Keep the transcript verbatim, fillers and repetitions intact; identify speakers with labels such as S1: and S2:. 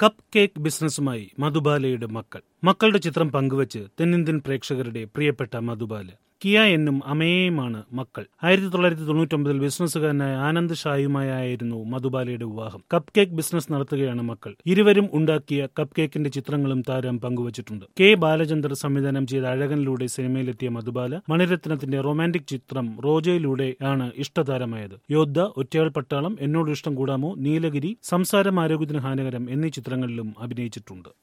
S1: Cup cake ബിസിനസ്സുമായി മധുബാലയുടെ മക്കൾ. മക്കളുടെ ചിത്രം പങ്കുവച്ച് തെന്നിന്ത്യൻ പ്രേക്ഷകരുടെ പ്രിയപ്പെട്ട മധുബാല. കിയ എന്നും അമേയുമാണ് മക്കൾ. ആയിരത്തി തൊള്ളായിരത്തി തൊണ്ണൂറ്റൊമ്പതിൽ ബിസിനസ്സുകാരനായ ആനന്ദ് ഷായുമായായിരുന്നു മധുബാലയുടെ വിവാഹം. കപ്പ് കേക്ക് ബിസിനസ് നടത്തുകയാണ് മക്കൾ. ഇരുവരും ഉണ്ടാക്കിയ കപ്പ് കേക്കിന്റെ ചിത്രങ്ങളും താരം പങ്കുവച്ചിട്ടുണ്ട്. കെ ബാലചന്ദർ സംവിധാനം ചെയ്ത അഴകനിലൂടെ സിനിമയിലെത്തിയ മധുബാല മണിരത്നത്തിന്റെ റൊമാന്റിക് ചിത്രം റോജയിലൂടെയാണ് ഇഷ്ടതാരമായത്. യോദ്ധ, ഒറ്റയാൾ പട്ടാളം, എന്നോട് ഇഷ്ടം കൂടാമോ, നീലഗിരി, സംസാരം ആരോഗ്യത്തിന് ഹാനികരം എന്നീ ചിത്രങ്ങളിലും അഭിനയിച്ചിട്ടുണ്ട്.